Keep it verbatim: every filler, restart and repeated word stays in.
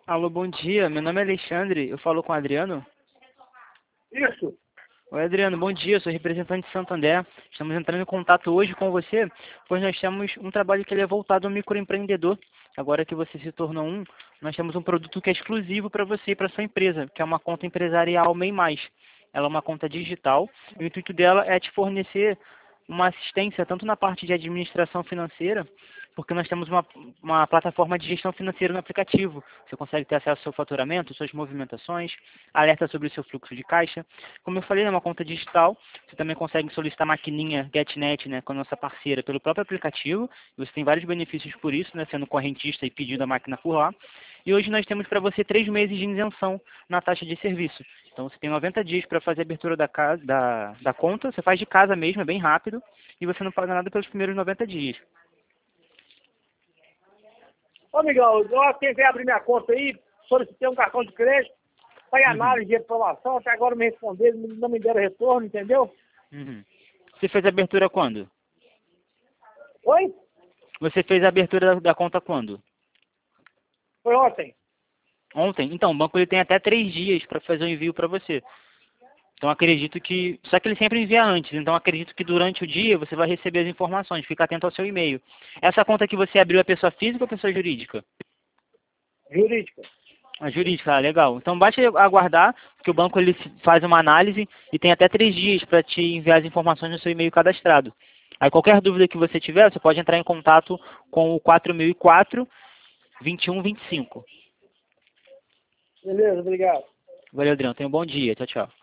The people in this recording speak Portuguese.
Alô, bom dia. Meu nome é Alexandre. Eu falo com o Adriano. Isso. Oi, Adriano. Bom dia. Eu sou representante de Santander. Estamos entrando em contato hoje com você, pois nós temos um trabalho que ele é voltado ao microempreendedor. Agora que você se tornou um, nós temos um produto que é exclusivo para você e para sua empresa, que é uma conta empresarial MEI Mais. Ela é uma conta digital. E o intuito dela é te fornecer uma assistência tanto na parte de administração financeira, porque nós temos uma, uma plataforma de gestão financeira no aplicativo. Você consegue ter acesso ao seu faturamento, suas movimentações, alerta sobre o seu fluxo de caixa. Como eu falei, é uma conta digital. Você também consegue solicitar a maquininha GetNet, né, com a nossa parceira pelo próprio aplicativo. Você tem vários benefícios por isso, né, sendo correntista e pedindo a máquina por lá. E hoje nós temos para você três meses de isenção na taxa de serviço. Então você tem noventa dias para fazer a abertura da, casa, da, da conta. Você faz de casa mesmo, é bem rápido. E você não paga nada pelos primeiros noventa dias. Ô, amigão, eu tentei abrir minha conta aí, solicitei um cartão de crédito, para Uhum. análise de aprovação, até agora me responderam, não me deram retorno, entendeu? Uhum. Você fez a abertura quando? Oi? Você fez a abertura da, da conta quando? Foi ontem. Ontem? Então, o banco ele tem até três dias para fazer o envio para você. Então acredito que... Só que ele sempre envia antes, então acredito que durante o dia você vai receber as informações, fica atento ao seu e-mail. Essa conta que você abriu é pessoa física ou pessoa jurídica? Jurídica. A jurídica, ah, legal. Então basta aguardar, que o banco ele faz uma análise e tem até três dias para te enviar as informações no seu e-mail cadastrado. Aí qualquer dúvida que você tiver, você pode entrar em contato com o quatro mil e quatro, vinte e um vinte e cinco. Beleza, obrigado. Valeu, Adriano. Tenha um bom dia. Tchau, tchau.